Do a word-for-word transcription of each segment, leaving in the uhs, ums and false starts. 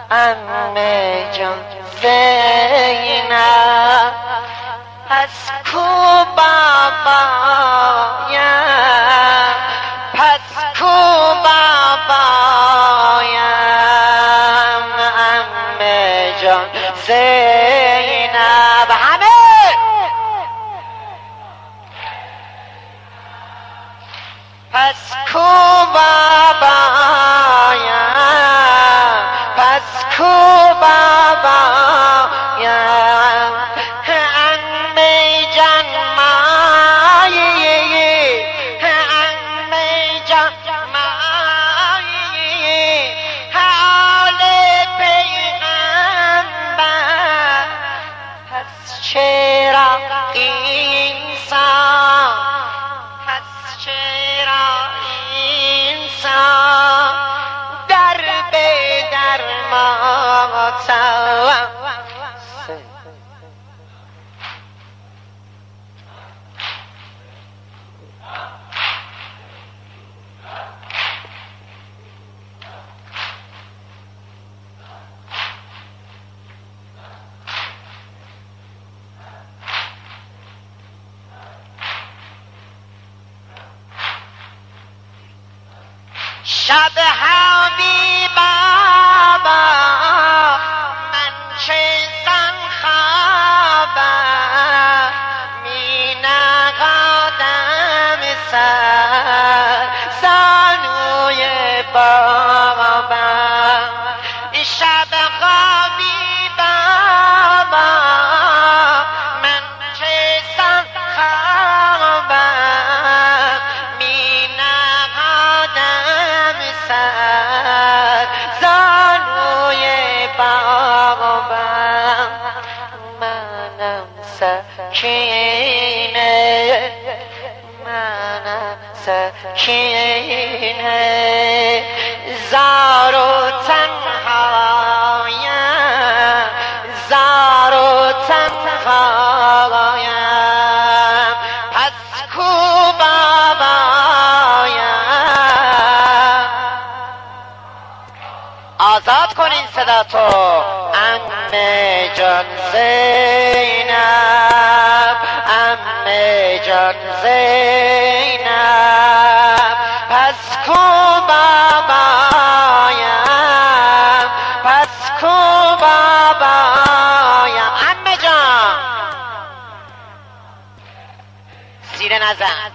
عمه جان زینب پس کو بابایم پس کو بابایم عمه جان زینب همه پس کو بابایم پس کو بابایم عمه جان مایی عمه جان مایی حال پیغمبر پس چرا اینسان پس چرا اینسان در به در ماتم شب حبیب بابا من چستم خوابم می نقادم سر زانوی بابم شب حبیب بابا من چستم خوابم می نقادم سر زانوی بابم منم سکینه منم سکینه زار و تنهایم زار و تنهایم پس کو بابایم آزاد کن این صدا تو عمه جان زینب عمه جان زینب پس کو بابایم پس کو بابایم عمه جان زیر نزن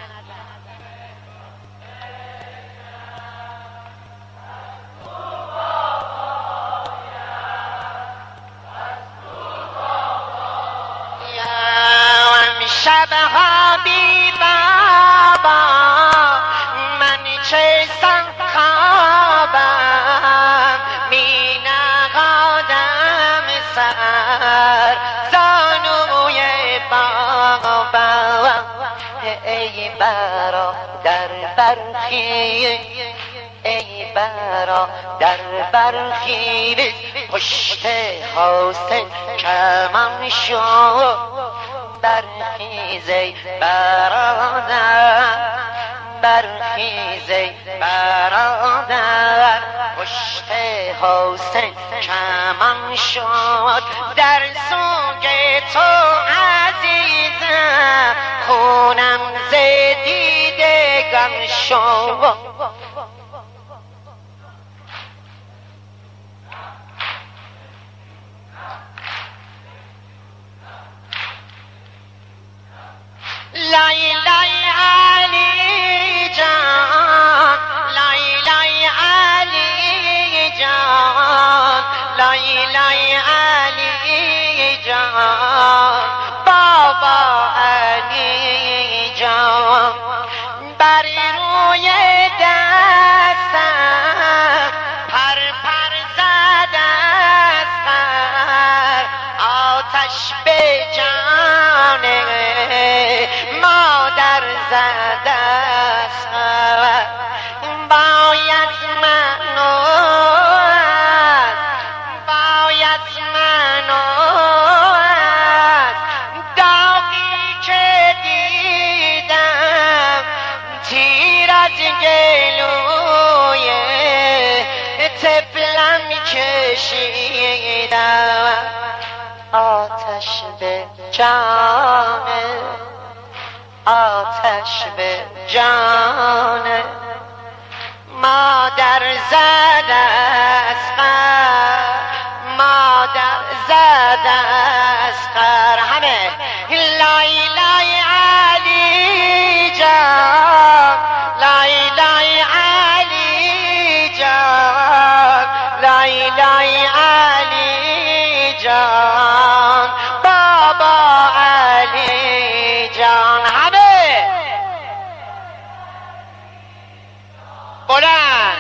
شب حبیب بابا من چستم خوابم می نقادم سر زانوی بابم ای برادر برخیز ای برادر برخیز پشت حسین کمم شو برخیز ای برادر برخیز ای برادر پشت حسین کمم شد در سوگ تو عزیزم خونم ز دیدگان شد لای لای علی جان لای لای علی جان لای لای علی جان بابا علی جان بر روی دستم پر پر زده است آتش به جان مادر زده است باید منو باید منو داغی که دیدم تیر از گلوی طفلم کشید کشیدم آتش به جان آتش به جان مادر زد از قهر مادر زد از قهر همه لای لای علی جان لای لای علی جان لای لای علی جان بابا علی جان همه بلند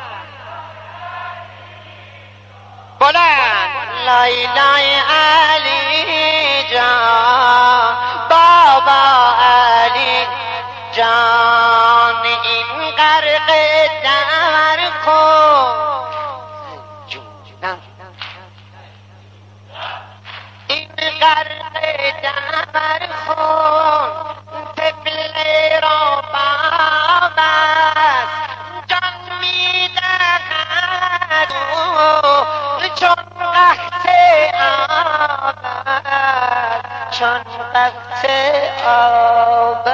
بلند لای لای علی جان بابا علی جان این غرق در کن جونم این غرق در کن طفل را باب است جان میدهد چون قحط آب چون قحط آب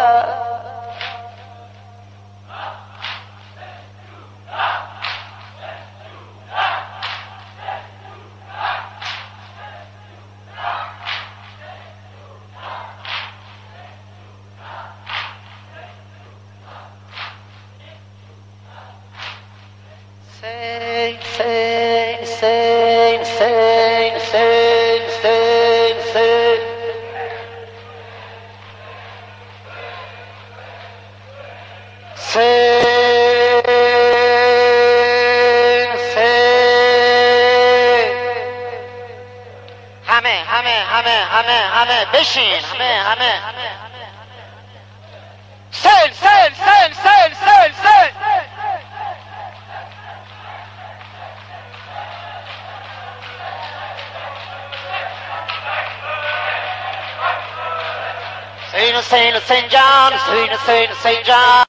Sing, sing, sing, sing, sing, sing, sing. Sing, sing. همه همه همه همه همه بشین همه همه سل سل سل سل سل سل Hüseyin Hüseyin Hüseyin Can, Hüseyin Hüseyin Hüseyin Can.